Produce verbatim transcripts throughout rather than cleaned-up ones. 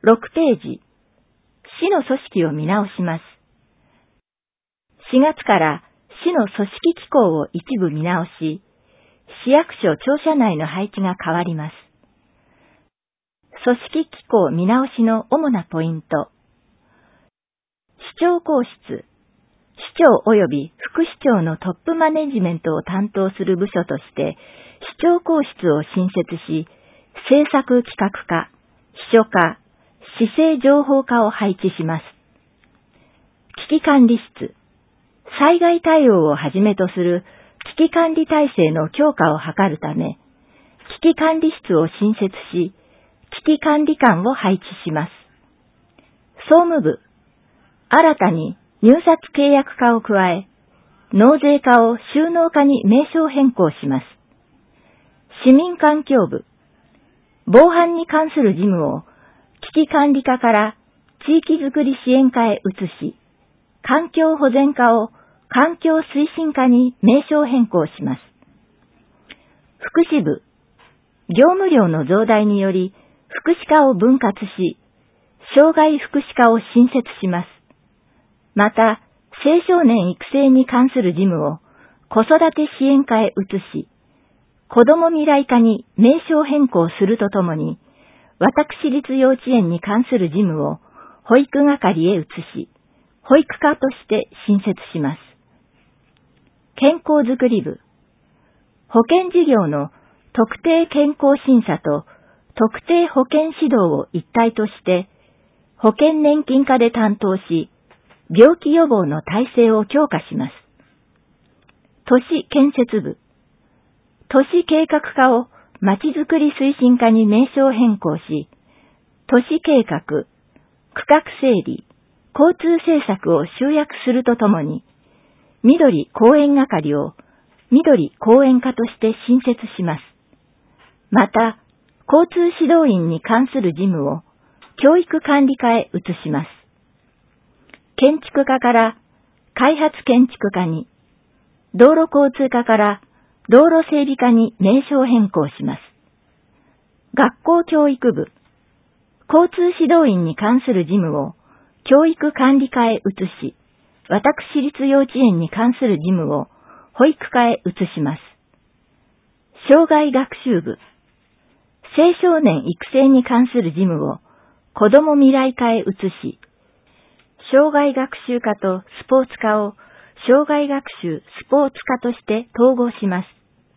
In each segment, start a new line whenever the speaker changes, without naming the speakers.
ろくページ、市の組織を見直します。しがつから市の組織機構を一部見直し、市役所庁舎内の配置が変わります。組織機構見直しの主なポイント。市長公室、市長及び副市長のトップマネジメントを担当する部署として、市長公室を新設し、政策企画課、秘書課、市政情報課を配置します。危機管理室、災害対応をはじめとする危機管理体制の強化を図るため、危機管理室を新設し、危機管理官を配置します。総務部、新たに入札契約課を加え、納税課を収納課に名称変更します。市民環境部、防犯に関する事務を危機管理課から地域づくり支援課へ移し、環境保全課を環境推進課に名称変更します。福祉部、業務量の増大により福祉課を分割し、障害福祉課を新設します。また、青少年育成に関する事務を子育て支援課へ移し、子ども未来課に名称変更するとともに、私立幼稚園に関する事務を保育係へ移し、保育課として新設します。健康づくり部、保険事業の特定健康審査と特定保険指導を一体として、保険年金課で担当し、病気予防の体制を強化します。都市建設部、都市計画課をまちづくり推進課に名称変更し、都市計画、区画整理、交通政策を集約するとともに、緑公園係を緑公園課として新設します。また、交通指導員に関する事務を教育管理課へ移します。建築課から開発建築課に、道路交通課から道路整備課に名称変更します。学校教育部、交通指導員に関する事務を教育管理課へ移し、私立幼稚園に関する事務を保育課へ移します。障害学習部、青少年育成に関する事務を子ども未来課へ移し、障害学習課とスポーツ課を障害学習スポーツ課として統合します。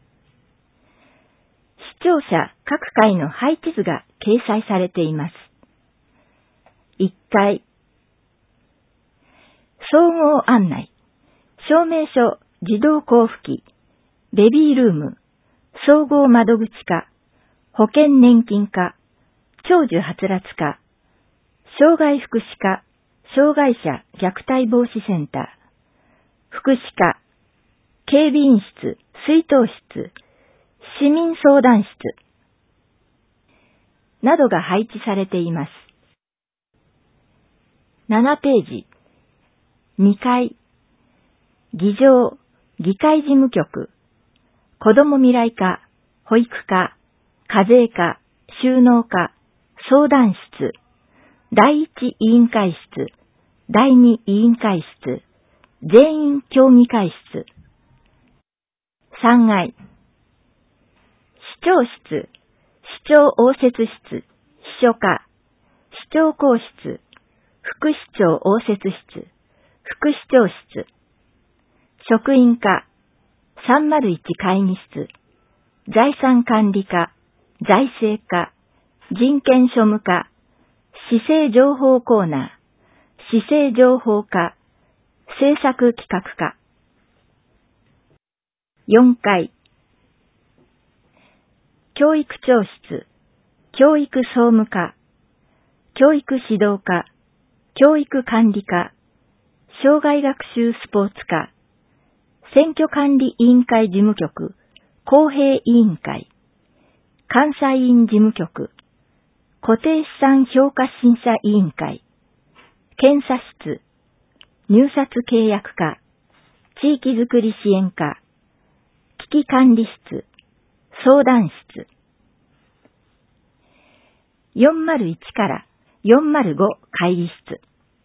視聴者各回の配置図が掲載されています。いっかい、総合案内、証明書自動交付機、ベビールーム、総合窓口課、保険年金課、長寿はつらつ課、障害福祉課、障害者虐待防止センター、福祉課、警備員室、出納室、市民相談室などが配置されています。ななページ、にかい、議場、議会事務局、子ども未来課、保育課、課税課、収納課、相談室、だいいち委員会室、だいに委員会室、全員協議会室。さんがい、市長室、市長応接室、秘書課、市長公室、副市長応接室、副市長室、職員課、さんまるいち会議室、財産管理課、財政課、人権庶務課、市政情報コーナー、市政情報課、政策企画課。よんかい、教育長室、教育総務課、教育指導課、教育管理課、障害学習スポーツ課、選挙管理委員会事務局、公平委員会、監査委員事務局、固定資産評価審査委員会、検査室、入札契約課、地域づくり支援課、危機管理室、相談室。よんまるいちからよんまるご会議室。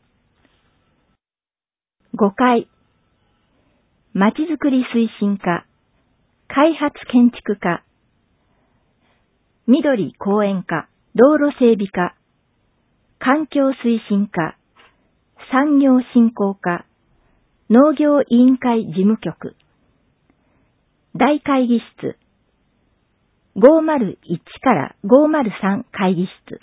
ごかい、まちづくり推進課、開発建築課、緑公園課、道路整備課、環境推進課、産業振興課、農業委員会事務局、大会議室、ごーまるいちからごーまるさん会議室。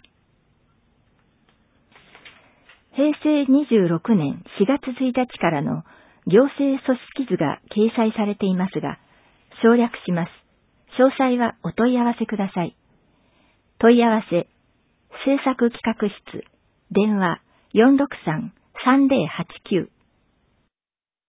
へいせいにじゅうろくねんしがつついたちからの行政組織図が掲載されていますが、省略します。詳細はお問い合わせください。問い合わせ、制作企画室、電話 よんろくさん さんぜろはちきゅう